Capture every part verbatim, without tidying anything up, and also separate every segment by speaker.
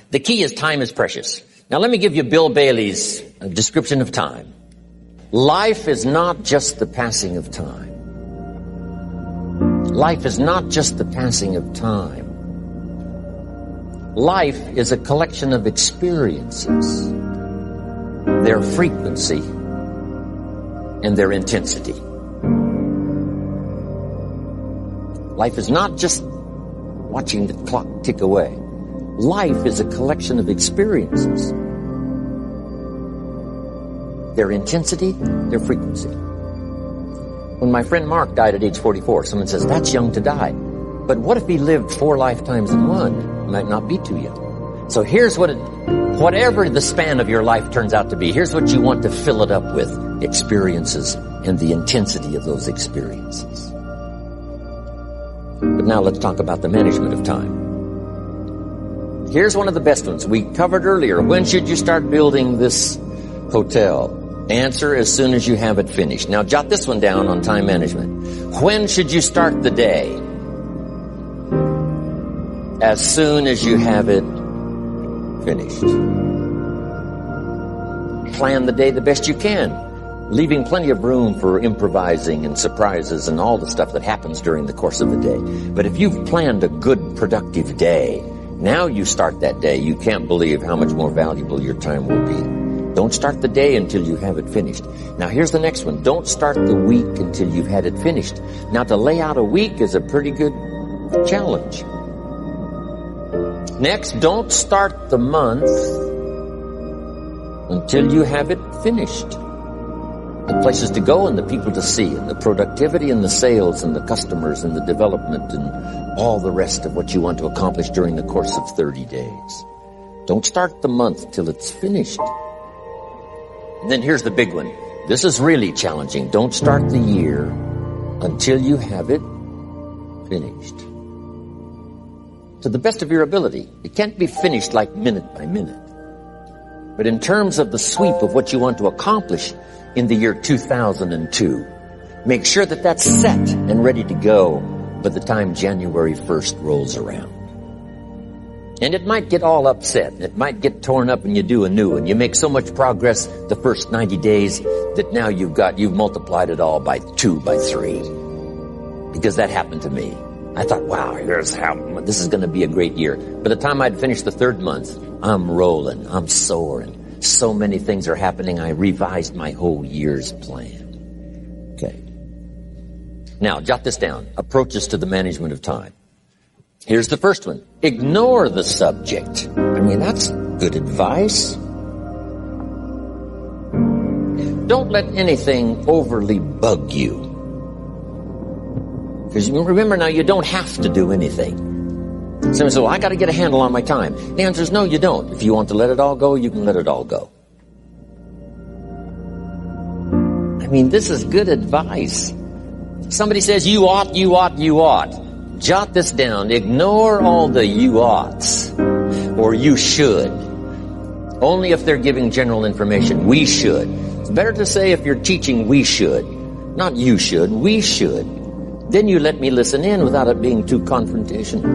Speaker 1: The key is time is precious. Now let me give you Bill Bailey's description of time. Life is not just the passing of time. Life is not just the passing of time. Life is a collection of experiences, their frequency, and their intensity. Life is not just watching the clock tick away. Life is a collection of experiences, their intensity, their frequency. When my friend Mark died at age forty-four, someone says, that's young to die. But what if he lived four lifetimes in one? It might not be too young. So here's what it, whatever the span of your life turns out to be, here's what you want to fill it up with: experiences and the intensity of those experiences. But now let's talk about the management of time. Here's one of the best ones. We covered earlier. When should you start building this hotel? Answer: as soon as you have it finished. Now jot this one down on time management. When should you start the day? As soon as you have it finished. Plan the day the best you can, leaving plenty of room for improvising and surprises and all the stuff that happens during the course of the day. But if you've planned a good, productive day, now you start that day, you can't believe how much more valuable your time will be. Don't start the day until you have it finished. Now here's the next one. Don't start the week until you've had it finished. Now to lay out a week is a pretty good challenge. Next, don't start the month until you have it finished. The places to go and the people to see and the productivity and the sales and the customers and the development and all the rest of what you want to accomplish during the course of thirty days. Don't start the month till it's finished. And then here's the big one. This is really challenging. Don't start the year until you have it finished. To the best of your ability. It can't be finished like minute by minute. But in terms of the sweep of what you want to accomplish in the year two thousand two, make sure that that's set and ready to go by the time January first rolls around. And it might get all upset. It might get torn up and you do a new one. You make so much progress the first ninety days that now you've got, you've multiplied it all by two, by three. Because that happened to me. I thought, wow, here's how, this is going to be a great year. By the time I'd finished the third month, I'm rolling, I'm soaring. So many things are happening, I revised my whole year's plan. Okay. Now, jot this down. Approaches to the management of time. Here's the first one. Ignore the subject. I mean, that's good advice. Don't let anything overly bug you. Because remember now, you don't have to do anything. Someone says, well, I got to get a handle on my time. The answer is no, you don't. If you want to let it all go, you can let it all go. I mean, this is good advice. Somebody says, you ought, you ought, you ought. Jot this down. Ignore all the you oughts or you should. Only if they're giving general information. We should. It's better to say if you're teaching, we should. Not you should, we should. Then you let me listen in without it being too confrontational.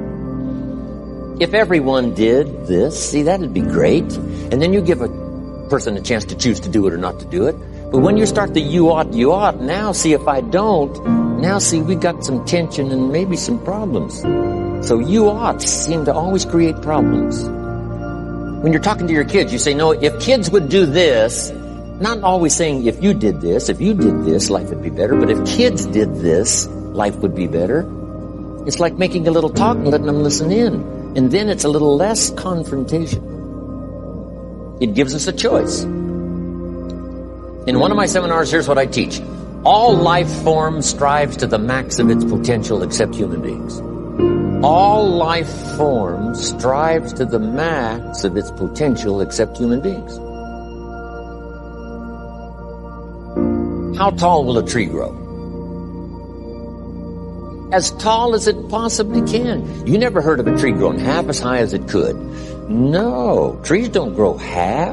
Speaker 1: If everyone did this, see, that'd be great. And then you give a person a chance to choose to do it or not to do it. But when you start the you ought, you ought, now see if I don't, now see we got some tension and maybe some problems. So you oughts seem to always create problems. When you're talking to your kids, you say, no, if kids would do this, not always saying if you did this, if you did this, life would be better. But if kids did this, life would be better. It's like making a little talk and letting them listen in. And then it's a little less confrontation. It gives us a choice. In one of my seminars, here's what I teach. All life form strives to the max of its potential except human beings. All life form strives to the max of its potential except human beings. How tall will a tree grow? As tall as it possibly can. You never heard of a tree growing half as high as it could. No, trees don't grow half.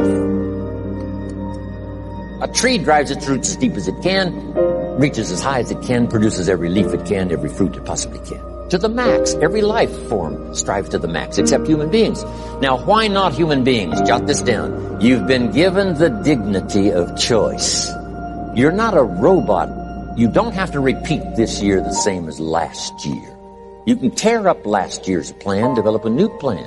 Speaker 1: A tree drives its roots as deep as it can, reaches as high as it can, produces every leaf it can, every fruit it possibly can. to the max. Every life form strives to the max, except human beings. Now, why not human beings? Jot this down. You've been given the dignity of choice. You're not a robot. You don't have to repeat this year the same as last year. You can tear up last year's plan, develop a new plan.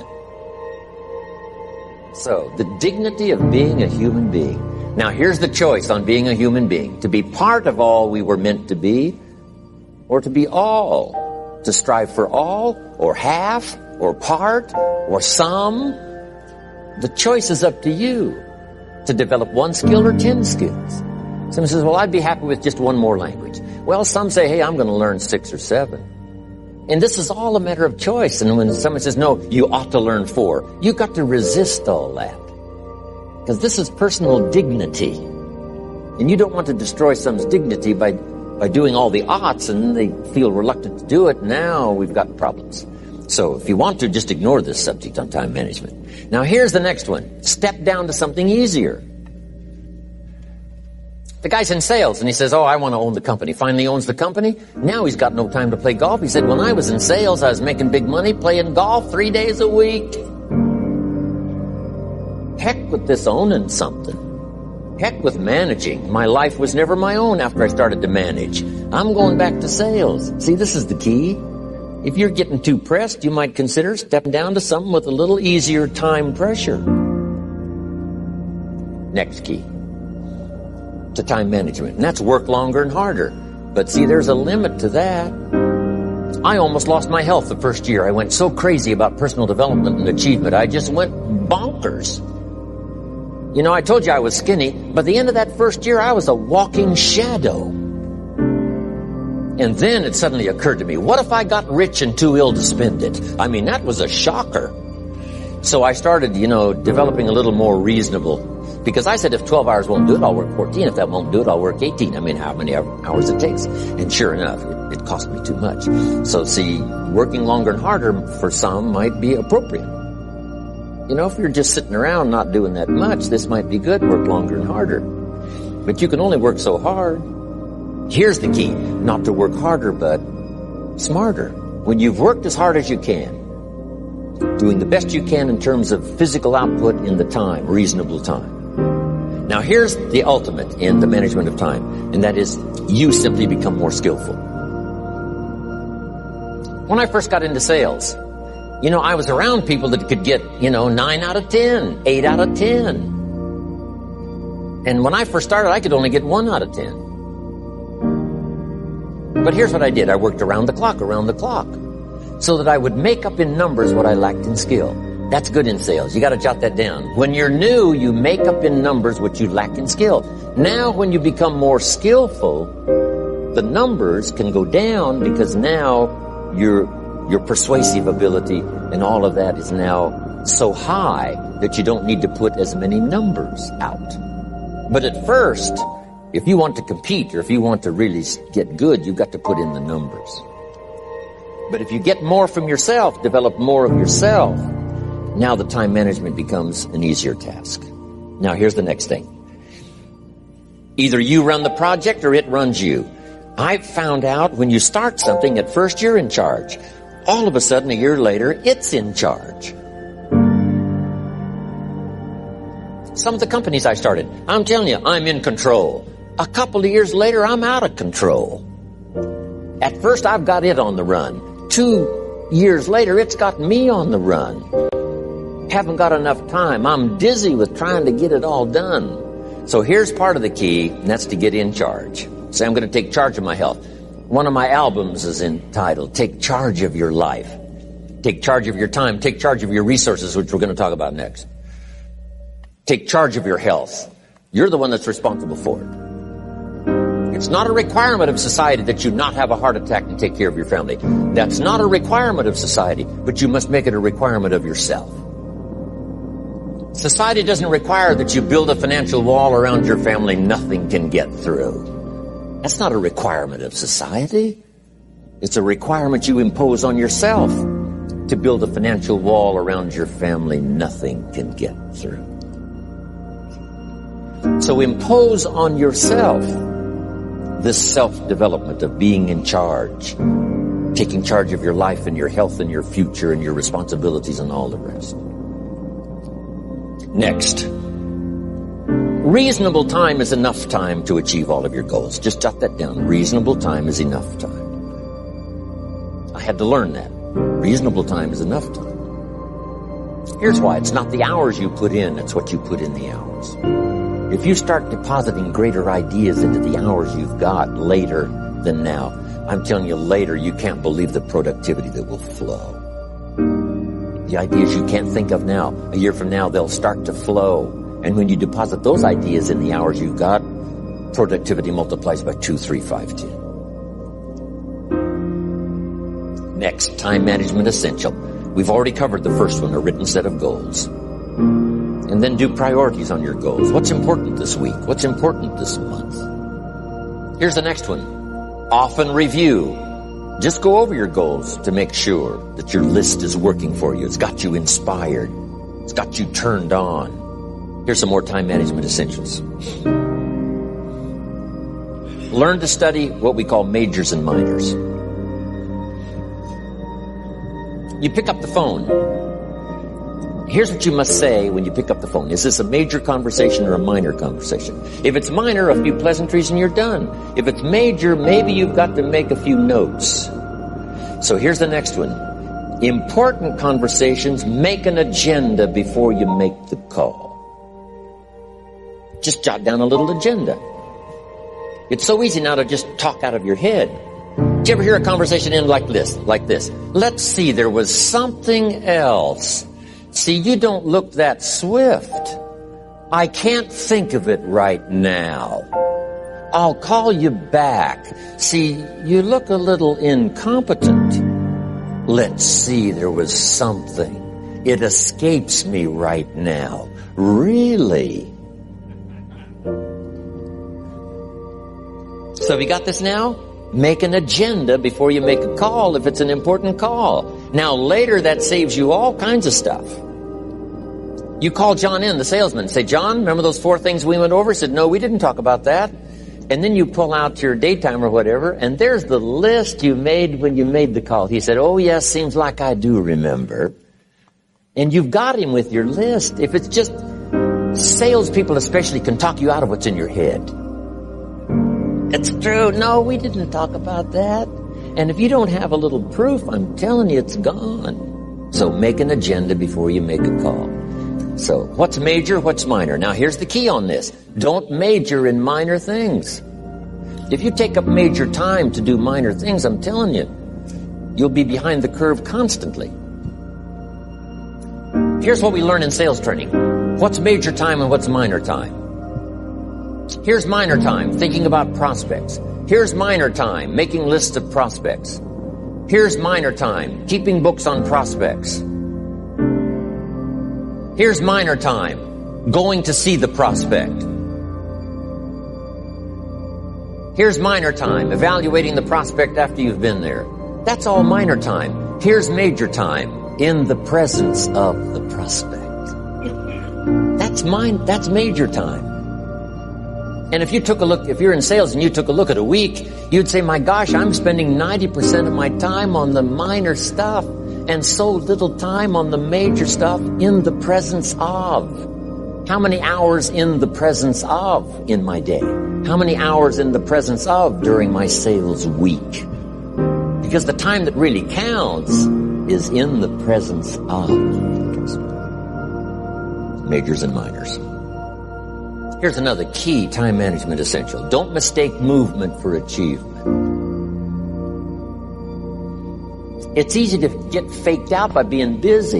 Speaker 1: So, the dignity of being a human being. Now, here's the choice on being a human being. To be part of all we were meant to be, or to be all. To strive for all, or half, or part, or some. The choice is up to you. To develop one skill or ten skills. Someone says, well, I'd be happy with just one more language. Well, some say, hey, I'm going to learn six or seven. And this is all a matter of choice. And when someone says, no, you ought to learn four, you've got to resist all that. Because this is personal dignity. And you don't want to destroy someone's dignity by, by doing all the oughts, and they feel reluctant to do it. Now we've got problems. So if you want to, just ignore this subject on time management. Now here's the next one. Step down to something easier. The guy's in sales, and he says, oh, I want to own the company. Finally owns the company. Now he's got no time to play golf. He said, when I was in sales, I was making big money playing golf three days a week. Heck with this owning something. Heck with managing. My life was never my own after I started to manage. I'm going back to sales. See, this is the key. If you're getting too pressed, you might consider stepping down to something with a little easier time pressure. Next key. To time management. And that's work longer and harder. But see, there's a limit to that. I almost lost my health the first year. I went so crazy about personal development and achievement. I just went bonkers. You know, I told you I was skinny, but at the end of that first year, I was a walking shadow. And then it suddenly occurred to me, what if I got rich and too ill to spend it? I mean, that was a shocker. So I started, you know, developing a little more reasonable. Because I said, if twelve hours won't do it, I'll work fourteen. If that won't do it, I'll work eighteen. I mean, how many hours it takes. And sure enough, it, it cost me too much. So see, working longer and harder for some might be appropriate. You know, if you're just sitting around not doing that much, this might be good, work longer and harder. But you can only work so hard. Here's the key, not to work harder, but smarter. When you've worked as hard as you can, doing the best you can in terms of physical output in the time, reasonable time. Now here's the ultimate in the management of time, and that is you simply become more skillful. When I first got into sales, you know, I was around people that could get, you know, nine out of ten, eight out of ten. And when I first started, I could only get one out of ten. But here's what I did. I worked around the clock, around the clock, so that I would make up in numbers what I lacked in skill. That's good in sales. You got to jot that down. When you're new, you make up in numbers what you lack in skill. Now, when you become more skillful, the numbers can go down because now your your persuasive ability and all of that is now so high that you don't need to put as many numbers out. But at first, if you want to compete or if you want to really get good, you've got to put in the numbers. But if you get more from yourself, develop more of yourself, now the time management becomes an easier task. Now here's the next thing. Either you run the project or it runs you. I've found out when you start something, at first you're in charge. All of a sudden, a year later, it's in charge. Some of the companies I started, I'm telling you, I'm in control. A couple of years later, I'm out of control. At first, I've got it on the run. Two years later, it's got me on the run. Haven't got enough time. I'm dizzy with trying to get it all done. So here's part of the key, and that's to get in charge. Say, I'm going to take charge of my health. One of my albums is entitled, Take Charge of Your Life. Take charge of your time. Take charge of your resources, which we're going to talk about next. Take charge of your health. You're the one that's responsible for it. It's not a requirement of society that you not have a heart attack and take care of your family. That's not a requirement of society, but you must make it a requirement of yourself. Society doesn't require that you build a financial wall around your family nothing can get through. That's not a requirement of society. It's a requirement you impose on yourself to build a financial wall around your family nothing can get through. So impose on yourself this self-development of being in charge, taking charge of your life and your health and your future and your responsibilities and all the rest. Next, reasonable time is enough time to achieve all of your goals. Just jot that down. Reasonable time is enough time. I had to learn that. Reasonable time is enough time. Here's why. It's not the hours you put in, it's what you put in the hours. If you start depositing greater ideas into the hours you've got later than now, I'm telling you, later you can't believe the productivity that will flow. The ideas you can't think of now, a year from now, they'll start to flow. And when you deposit those ideas in the hours you've got, productivity multiplies by two, three, five, ten. Next, time management essential. We've already covered the first one, a written set of goals. And then do priorities on your goals. What's important this week? What's important this month? Here's the next one. Often review. Just go over your goals to make sure that your list is working for you. It's got you inspired. It's got you turned on. Here's some more time management essentials. Learn to study what we call majors and minors. You pick up the phone. Here's what you must say when you pick up the phone. Is this a major conversation or a minor conversation? If it's minor, a few pleasantries and you're done. If it's major, maybe you've got to make a few notes. So here's the next one. Important conversations, make an agenda before you make the call. Just jot down a little agenda. It's so easy now to just talk out of your head. Did you ever hear a conversation end like this? Like this. Let's see, there was something else. See, you don't look that swift. I can't think of it right now. I'll call you back. See, you look a little incompetent. Let's see, there was something. It escapes me right now. Really? So have you got this now? Make an agenda before you make a call if it's an important call. Now later that saves you all kinds of stuff. You call John in, the salesman, say, John, remember those four things we went over? He said, no, we didn't talk about that. And then you pull out your daytime or whatever, and there's the list you made when you made the call. He said, oh yes, seems like I do remember. And you've got him with your list. If it's just salespeople especially can talk you out of what's in your head. It's true. No, we didn't talk about that. And if you don't have a little proof, I'm telling you, it's gone. So make an agenda before you make a call. So what's major, what's minor? Now here's the key on this. Don't major in minor things. If you take up major time to do minor things, I'm telling you, you'll be behind the curve constantly. Here's what we learn in sales training. What's major time and what's minor time? Here's minor time, thinking about prospects. Here's minor time, making lists of prospects. Here's minor time, keeping books on prospects. Here's minor time, going to see the prospect. Here's minor time, evaluating the prospect after you've been there. That's all minor time. Here's major time, in the presence of the prospect. That's mine, that's major time. And if you took a look, if you're in sales and you took a look at a week, you'd say, my gosh, I'm spending ninety percent of my time on the minor stuff and so little time on the major stuff in the presence of. How many hours in the presence of in my day? How many hours in the presence of during my sales week? Because the time that really counts is in the presence of. Majors and minors. Here's another key time management essential. Don't mistake movement for achievement. It's easy to get faked out by being busy.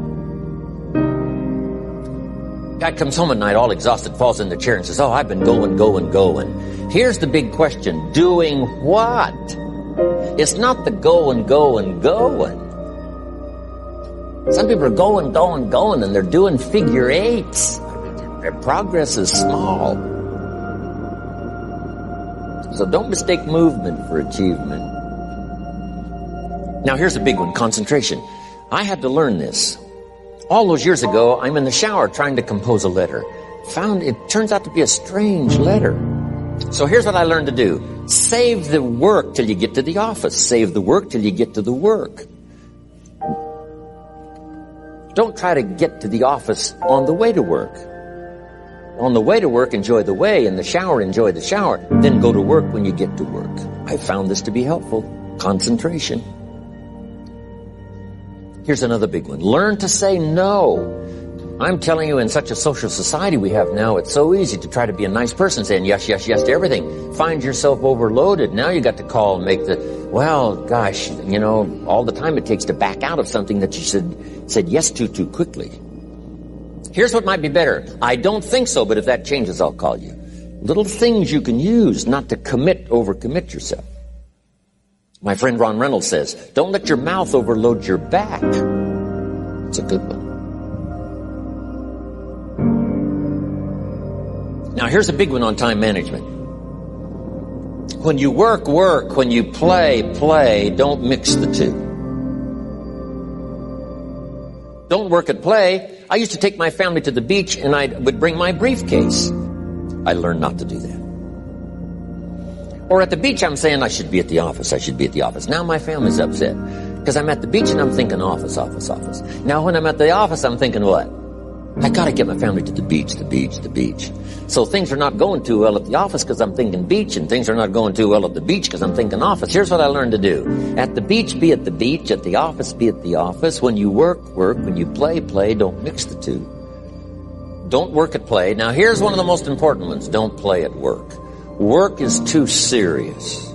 Speaker 1: Guy comes home at night all exhausted, falls in the chair and says, oh, I've been going, going, going. Here's the big question. Doing what? It's not the going, going, going. Some people are going, going, going, and they're doing figure eights. Their progress is small. So don't mistake movement for achievement. Now here's a big one, concentration. I had to learn this. All those years ago, I'm in the shower trying to compose a letter. Found it turns out to be a strange letter. So here's what I learned to do. Save the work till you get to the office. Save the work till you get to the work. Don't try to get to the office on the way to work. On the way to work, enjoy the way. In the shower, enjoy the shower. Then go to work when you get to work. I found this to be helpful. Concentration. Here's another big one. Learn to say no. I'm telling you, in such a social society we have now, it's so easy to try to be a nice person, saying yes, yes, yes to everything. Find yourself overloaded. Now you got to call and make the, well, gosh, you know, all the time it takes to back out of something that you said, said yes to too quickly. Here's what might be better. I don't think so, but if that changes, I'll call you. Little things you can use not to commit, overcommit yourself. My friend Ron Reynolds says, don't let your mouth overload your back. It's a good one. Now, here's a big one on time management. When you work, work. When you play, play. Don't mix the two. Don't work at play. I used to take my family to the beach and I would bring my briefcase. I learned not to do that. Or at the beach, I'm saying I should be at the office. I should be at the office. Now my family's upset because I'm at the beach and I'm thinking office, office, office. Now when I'm at the office, I'm thinking what? I gotta get my family to the beach, the beach, the beach. So things are not going too well at the office because I'm thinking beach, and things are not going too well at the beach because I'm thinking office. Here's what I learned to do. At the beach, be at the beach. At the office, be at the office. When you work, work. When you play, play. Don't mix the two. Don't work at play. Now here's one of the most important ones. Don't play at work. Work is too serious.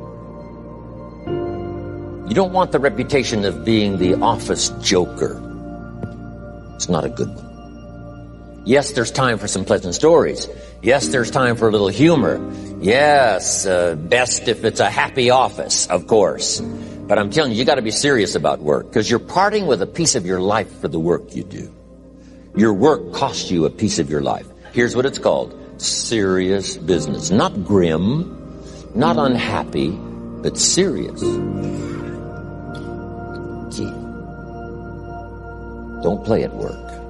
Speaker 1: You don't want the reputation of being the office joker. It's not a good one. Yes, there's time for some pleasant stories. Yes, there's time for a little humor. Yes, uh, best if it's a happy office, of course. But I'm telling you, you got to be serious about work because you're parting with a piece of your life for the work you do. Your work costs you a piece of your life. Here's what it's called. Serious business. Not grim, not unhappy, but serious. Key. Don't play at work.